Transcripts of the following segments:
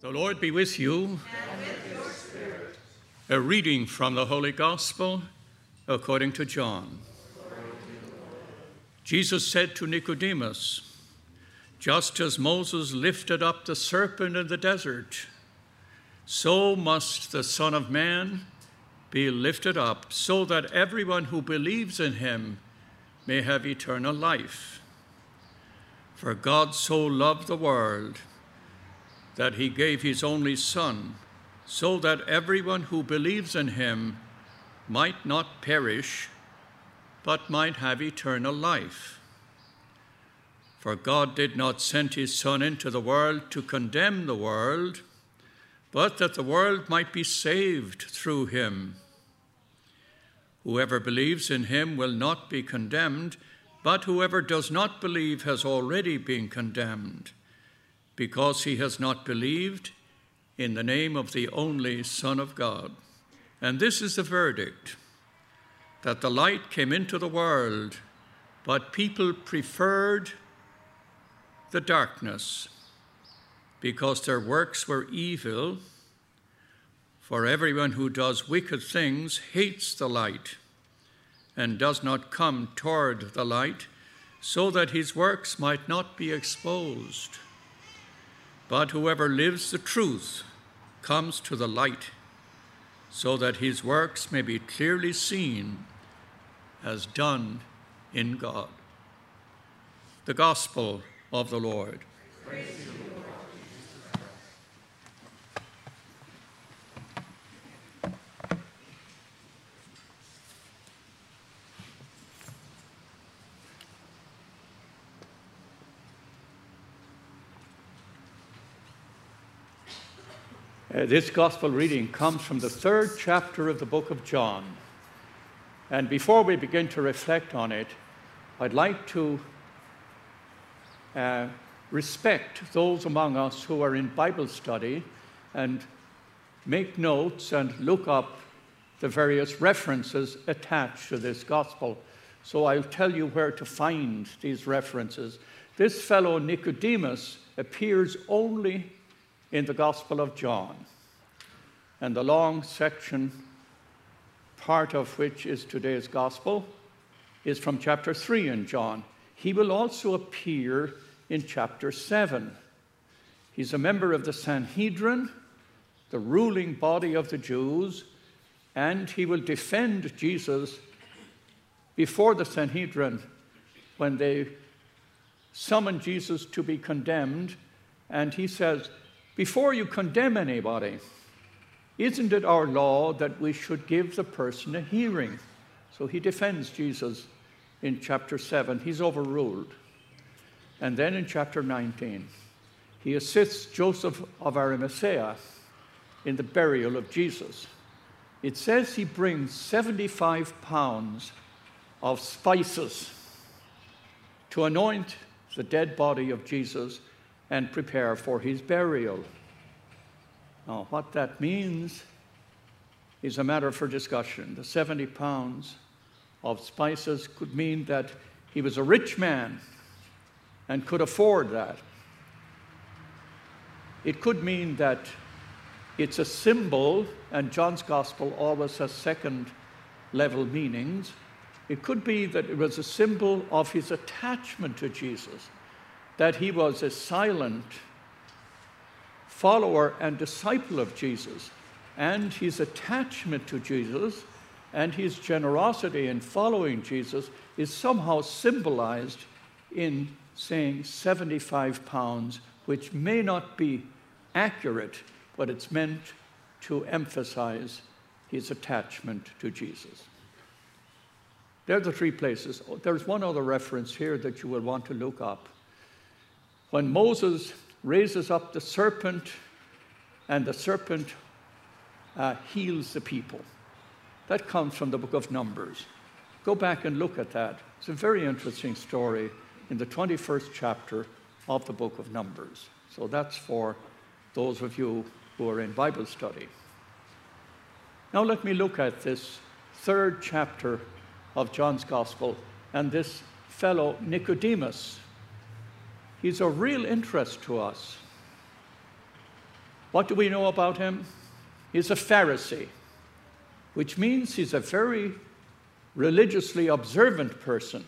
The Lord be with you. And with your spirit. A reading from the Holy Gospel according to John. Jesus said to Nicodemus, "Just as Moses lifted up the serpent in the desert, so must the Son of Man be lifted up, so that everyone who believes in him may have eternal life. For God so loved the world that he gave his only Son, so that everyone who believes in him might not perish, but might have eternal life. For God did not send his Son into the world to condemn the world, but that the world might be saved through him. Whoever believes in him will not be condemned, but whoever does not believe has already been condemned, because he has not believed in the name of the only Son of God. And this is the verdict, that the light came into the world, but people preferred the darkness, because their works were evil. For everyone who does wicked things hates the light, and does not come toward the light, so that his works might not be exposed. But whoever lives the truth comes to the light, so that his works may be clearly seen as done in God." The Gospel of the Lord. Praise you, Lord. This gospel reading comes from the 3rd chapter of the book of John. And before we begin to reflect on it, I'd like to respect those among us who are in Bible study and make notes and look up the various references attached to this gospel. So I'll tell you where to find these references. This fellow Nicodemus appears only in the Gospel of John, and the long section, part of which is today's Gospel, is from chapter 3 in John. He will also appear in chapter 7. He's a member of the Sanhedrin, the ruling body of the Jews, and he will defend Jesus before the Sanhedrin when they summon Jesus to be condemned. And he says, "Before you condemn anybody, isn't it our law that we should give the person a hearing?" So he defends Jesus in chapter 7. He's overruled. And then in chapter 19, he assists Joseph of Arimathea in the burial of Jesus. It says he brings 75 pounds of spices to anoint the dead body of Jesus and prepare for his burial. Now, what that means is a matter for discussion. The 70 pounds of spices could mean that he was a rich man and could afford that. It could mean that it's a symbol, and John's Gospel always has second-level meanings. It could be that it was a symbol of his attachment to Jesus, that he was a silent follower and disciple of Jesus, and his attachment to Jesus and his generosity in following Jesus is somehow symbolized in saying 75 pounds, which may not be accurate, but it's meant to emphasize his attachment to Jesus. There are the three places. There's one other reference here that you will want to look up. When Moses raises up the serpent, and the serpent heals the people. That comes from the book of Numbers. Go back and look at that. It's a very interesting story in the 21st chapter of the book of Numbers. So that's for those of you who are in Bible study. Now let me look at this 3rd chapter of John's Gospel and this fellow Nicodemus. He's of real interest to us. What do we know about him? He's a Pharisee, which means he's a very religiously observant person.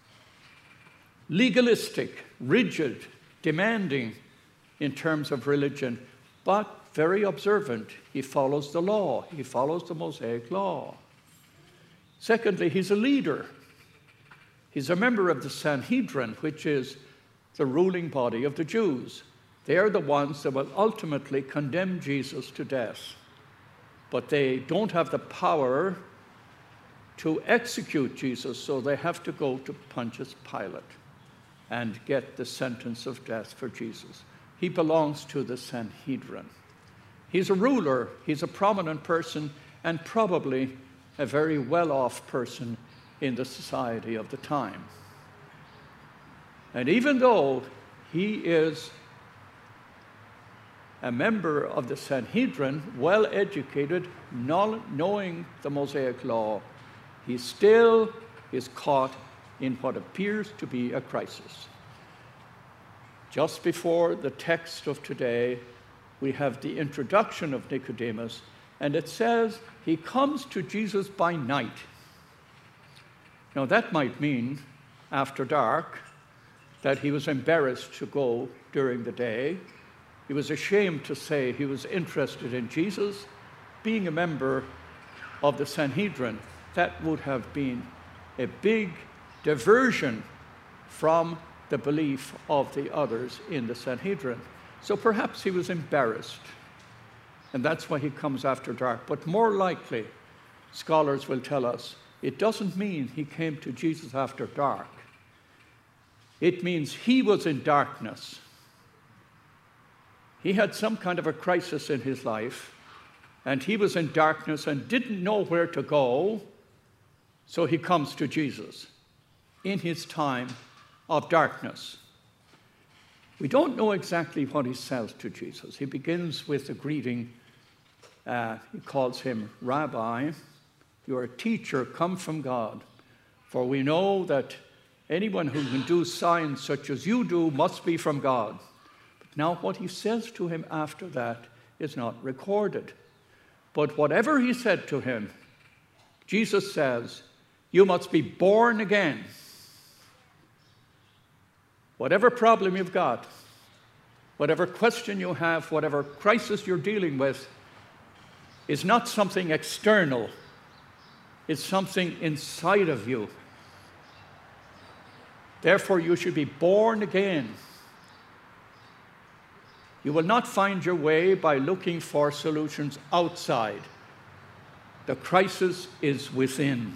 Legalistic, rigid, demanding in terms of religion, but very observant. He follows the law. He follows the Mosaic law. Secondly, he's a leader. He's a member of the Sanhedrin, which is the ruling body of the Jews. They are the ones that will ultimately condemn Jesus to death. But they don't have the power to execute Jesus, so they have to go to Pontius Pilate and get the sentence of death for Jesus. He belongs to the Sanhedrin. He's a ruler, he's a prominent person, and probably a very well-off person in the society of the time. And even though he is a member of the Sanhedrin, well-educated, knowing the Mosaic law, he still is caught in what appears to be a crisis. Just before the text of today, we have the introduction of Nicodemus, and it says he comes to Jesus by night. Now that might mean after dark, that he was embarrassed to go during the day. He was ashamed to say he was interested in Jesus. Being a member of the Sanhedrin, that would have been a big diversion from the belief of the others in the Sanhedrin. So perhaps he was embarrassed, and that's why he comes after dark. But more likely, scholars will tell us, it doesn't mean he came to Jesus after dark. It means he was in darkness. He had some kind of a crisis in his life, and he was in darkness and didn't know where to go, so he comes to Jesus in his time of darkness. We don't know exactly what he says to Jesus. He begins with a greeting. He calls him Rabbi. You are a teacher come from God. For we know that anyone who can do signs such as you do must be from God. But now what he says to him after that is not recorded. But whatever he said to him, Jesus says, you must be born again. Whatever problem you've got, whatever question you have, whatever crisis you're dealing with, is not something external. It's something inside of you. Therefore, you should be born again. You will not find your way by looking for solutions outside. The crisis is within.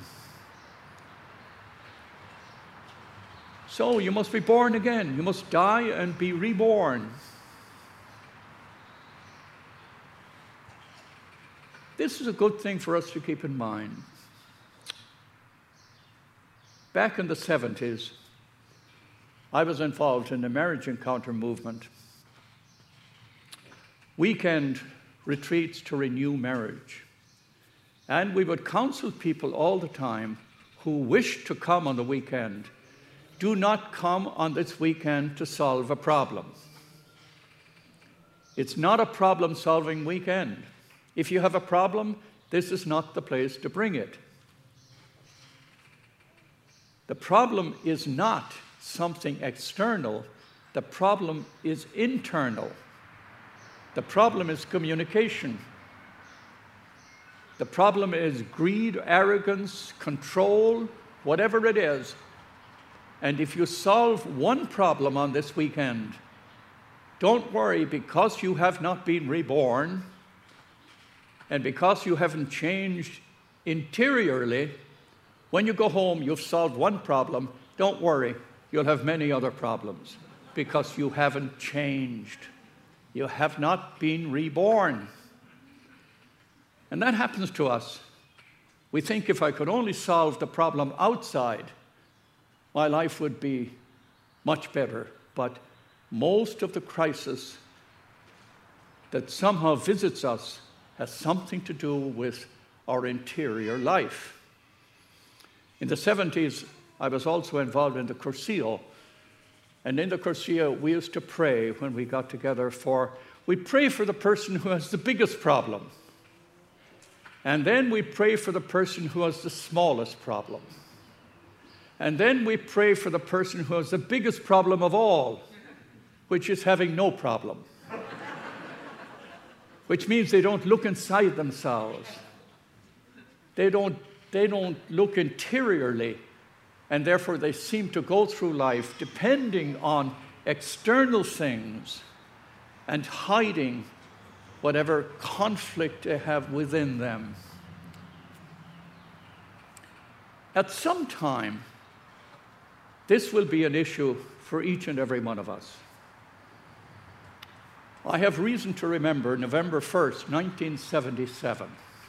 So you must be born again. You must die and be reborn. This is a good thing for us to keep in mind. Back in the 70s, I was involved in the marriage encounter movement. Weekend retreats to renew marriage. And we would counsel people all the time who wished to come on the weekend, do not come on this weekend to solve a problem. It's not a problem-solving weekend. If you have a problem, this is not the place to bring it. The problem is not something external. The problem is internal. The problem is communication. The problem is greed, arrogance, control, whatever it is. And if you solve one problem on this weekend, don't worry, because you have not been reborn and because you haven't changed interiorly, when you go home, you've solved one problem. Don't worry, you'll have many other problems because you haven't changed. You have not been reborn. And that happens to us. We think if I could only solve the problem outside, my life would be much better. But most of the crisis that somehow visits us has something to do with our interior life. In the 70s, I was also involved in the Cursillo. And in the Cursillo, we used to pray when we got together for we pray for the person who has the biggest problem. And then we pray for the person who has the smallest problem. And then we pray for the person who has the biggest problem of all, which is having no problem. Which means they don't look inside themselves. They don't look interiorly, and therefore they seem to go through life depending on external things and hiding whatever conflict they have within them. At some time, this will be an issue for each and every one of us. I have reason to remember November 1st, 1977.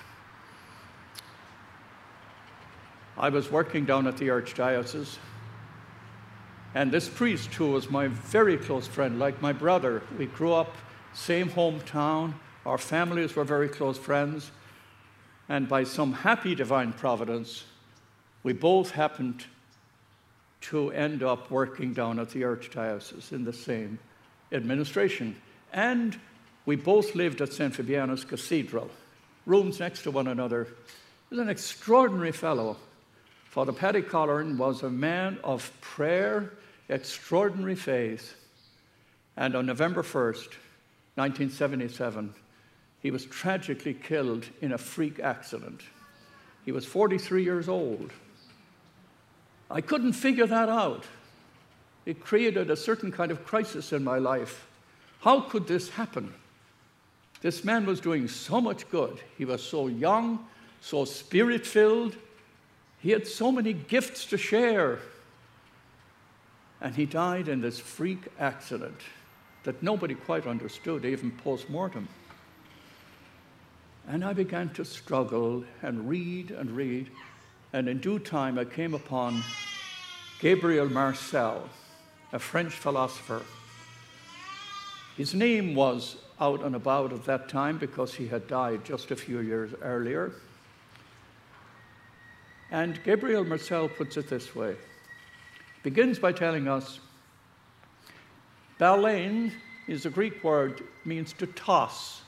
I was working down at the Archdiocese, and this priest, who was my very close friend, like my brother, we grew up, same hometown, our families were very close friends, and by some happy divine providence, we both happened to end up working down at the Archdiocese in the same administration. And we both lived at St. Fabiana's Cathedral, rooms next to one another. He was an extraordinary fellow. Father Paddy Colleran was a man of prayer, extraordinary faith. And on November 1st, 1977, he was tragically killed in a freak accident. He was 43 years old. I couldn't figure that out. It created a certain kind of crisis in my life. How could this happen? This man was doing so much good. He was so young, so spirit-filled. He had so many gifts to share. And he died in this freak accident that nobody quite understood, even post-mortem. And I began to struggle and read, and in due time I came upon Gabriel Marcel, a French philosopher. His name was out and about at that time because he had died just a few years earlier. And Gabriel Marcel puts it this way. He begins by telling us, balein is a Greek word, means to toss.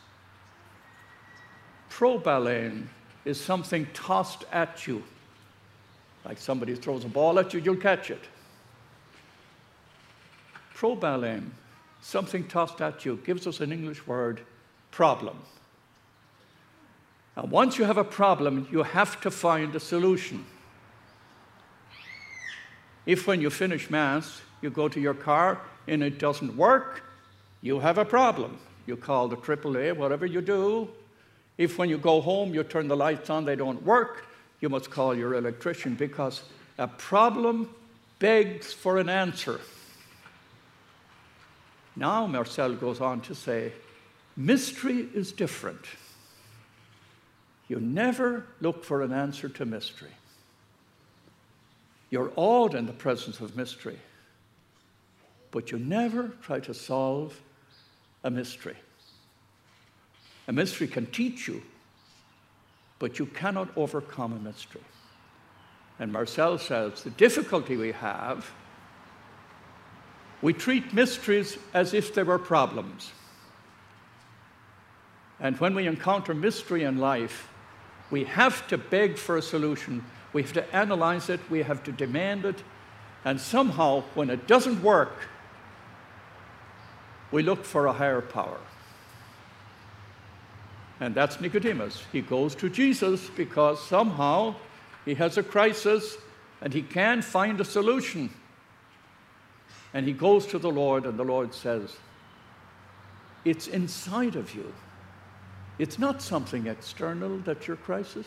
Probalein is something tossed at you. Like somebody throws a ball at you, you'll catch it. Probalein, something tossed at you, gives us an English word, problem. Now, once you have a problem, you have to find a solution. If when you finish Mass, you go to your car and it doesn't work, you have a problem. You call the AAA, whatever you do. If when you go home, you turn the lights on, they don't work, you must call your electrician, because a problem begs for an answer. Now Marcel goes on to say, mystery is different. You never look for an answer to mystery. You're awed in the presence of mystery, but you never try to solve a mystery. A mystery can teach you, but you cannot overcome a mystery. And Marcel says the difficulty we have, we treat mysteries as if they were problems. And when we encounter mystery in life, we have to beg for a solution. We have to analyze it. We have to demand it. And somehow, when it doesn't work, we look for a higher power. And that's Nicodemus. He goes to Jesus because somehow he has a crisis and he can't find a solution. And he goes to the Lord, and the Lord says, it's inside of you. It's not something external that's your crisis.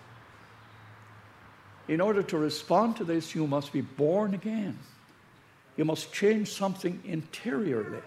In order to respond to this, you must be born again. You must change something interiorly.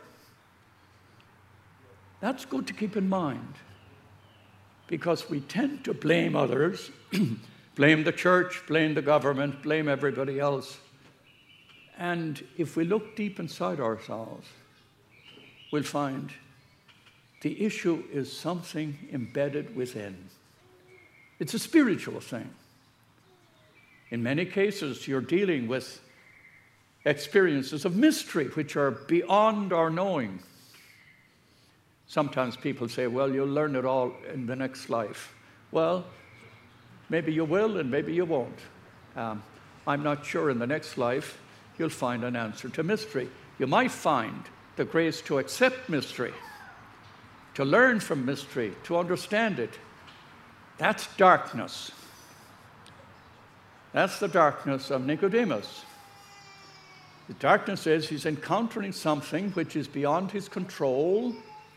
That's good to keep in mind, because we tend to blame others, blame the church, blame the government, blame everybody else. And if we look deep inside ourselves, we'll find the issue is something embedded within. It's a spiritual thing. In many cases, you're dealing with experiences of mystery which are beyond our knowing. Sometimes people say, well, you'll learn it all in the next life. Well, maybe you will and maybe you won't. I'm not sure in the next life you'll find an answer to mystery. You might find the grace to accept mystery, to learn from mystery, to understand it. That's darkness. That's the darkness of Nicodemus. The darkness is he's encountering something which is beyond his control.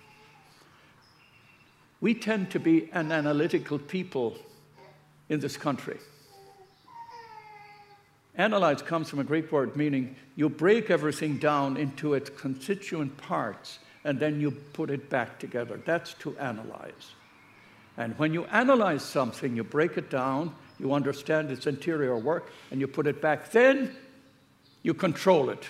We tend to be an analytical people in this country. Analyze comes from a Greek word meaning you break everything down into its constituent parts and then you put it back together. That's to analyze. And when you analyze something, you break it down, you understand its interior work, and you put it back. Then you control it.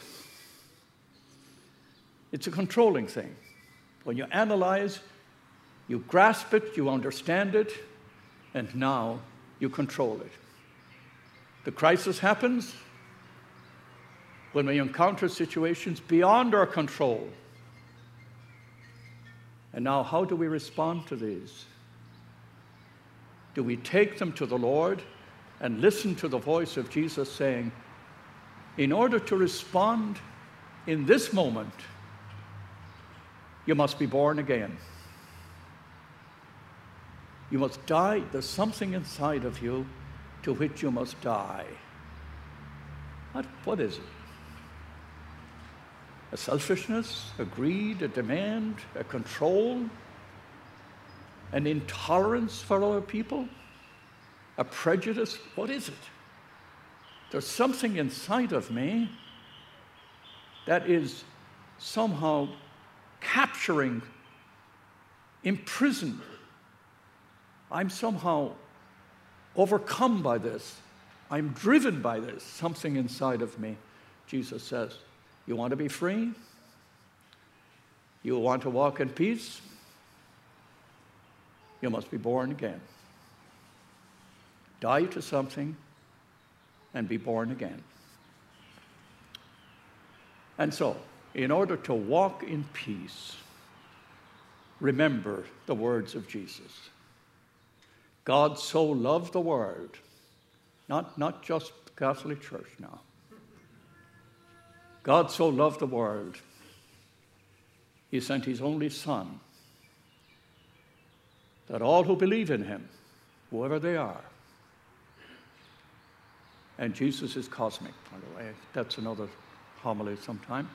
It's a controlling thing. When you analyze, you grasp it, you understand it, and now you control it. The crisis happens when we encounter situations beyond our control. And now, how do we respond to these? Do we take them to the Lord and listen to the voice of Jesus saying, in order to respond in this moment, you must be born again. You must die. There's something inside of you to which you must die. What is it? A selfishness, a greed, a demand, a control, an intolerance for other people, a prejudice? What is it? There's something inside of me that is somehow capturing, imprisoned. I'm somehow overcome by this. I'm driven by this, something inside of me. Jesus says, you want to be free? You want to walk in peace? You must be born again. Die to something and be born again. And so, in order to walk in peace, remember the words of Jesus. God so loved the world, not just the Catholic Church now. God so loved the world, he sent his only Son, that all who believe in him, whoever they are, and Jesus is cosmic, by the way, that's another homily sometime.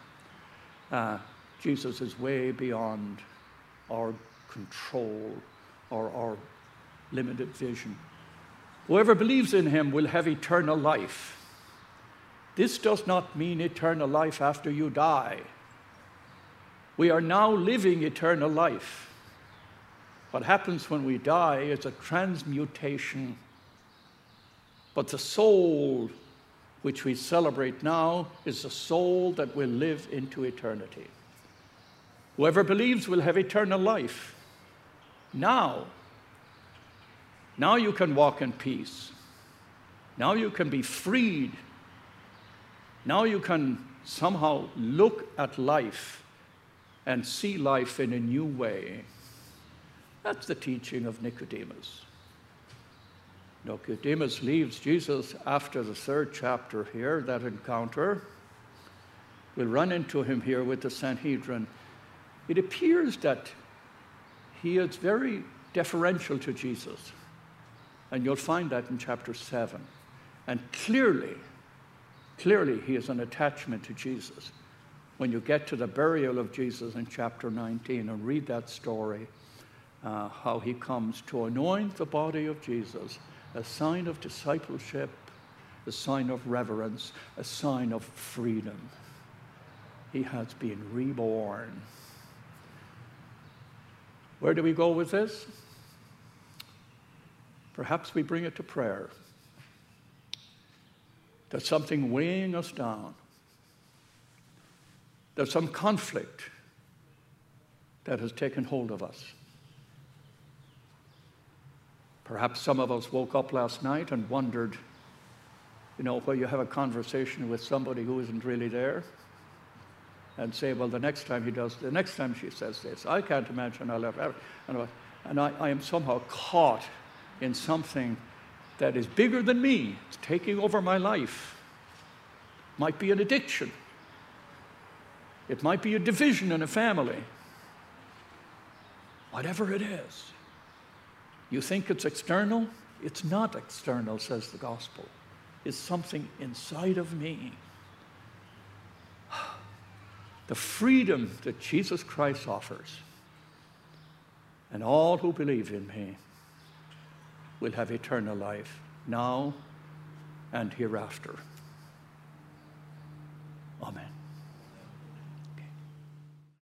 Jesus is way beyond our control or our limited vision. Whoever believes in him will have eternal life. This does not mean eternal life after you die. We are now living eternal life. What happens when we die is a transmutation. But the soul which we celebrate now is the soul that will live into eternity. Whoever believes will have eternal life. Now you can walk in peace. Now you can be freed. Now you can somehow look at life and see life in a new way. That's the teaching of Nicodemus. Nicodemus leaves Jesus after the 3rd chapter here, that encounter. We'll run into him here with the Sanhedrin. It appears that he is very deferential to Jesus. And you'll find that in chapter 7. And clearly he has an attachment to Jesus. When you get to the burial of Jesus in chapter 19 and read that story, how he comes to anoint the body of Jesus, a sign of discipleship, a sign of reverence, a sign of freedom. He has been reborn. Where do we go with this? Perhaps we bring it to prayer. There's something weighing us down. There's some conflict that has taken hold of us. Perhaps some of us woke up last night and wondered, where you have a conversation with somebody who isn't really there. and say, well, the next time she says this, I can't imagine I'll ever. And I am somehow caught in something that is bigger than me. It's taking over my life. Might be an addiction. It might be a division in a family. Whatever it is. You think it's external? It's not external, says the gospel. It's something inside of me. The freedom that Jesus Christ offers, and all who believe in me will have eternal life now and hereafter.